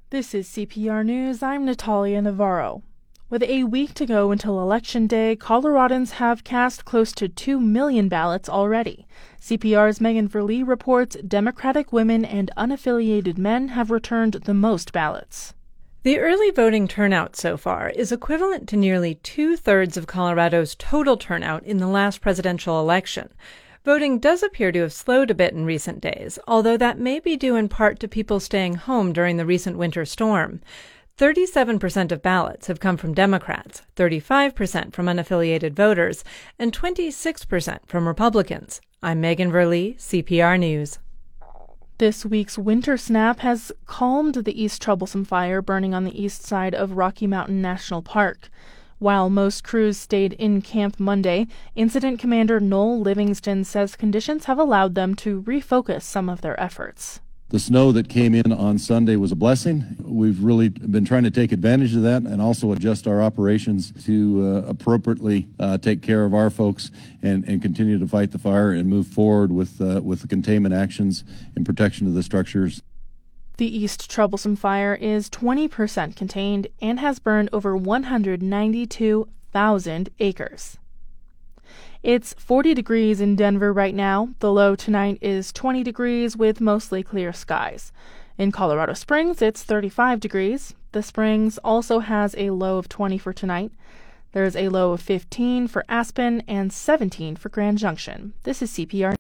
This is CPR News. I'm Natalia Navarro. With a week to go until Election Day, Coloradans have cast close to 2 million ballots already. CPR's Megan Verlee reports Democratic women and unaffiliated men have returned the most ballots. The early voting turnout so far is equivalent to nearly two-thirds of Colorado's total turnout in the last presidential election. Voting does appear to have slowed a bit in recent days, although that may be due in part to people staying home during the recent winter storm. 37% of ballots have come from Democrats, 35% from unaffiliated voters, and 26% from Republicans. I'm Megan Verlee, CPR News. This week's winter snap has calmed the East Troublesome Fire burning on the east side of Rocky Mountain National Park. While most crews stayed in camp Monday, Incident Commander Noel Livingston says conditions have allowed them to refocus some of their efforts. The snow that came in on Sunday was a blessing. We've really been trying to take advantage of that and also adjust our operations to appropriately take care of our folks and continue to fight the fire and move forward with the containment actions and protection of the structures. The East Troublesome Fire is 20% contained and has burned over 192,000 acres. It's 40 degrees in Denver right now. The low tonight is 20 degrees with mostly clear skies. In Colorado Springs, it's 35 degrees. The Springs also has a low of 20 for tonight. There's a low of 15 for Aspen and 17 for Grand Junction. This is CPR.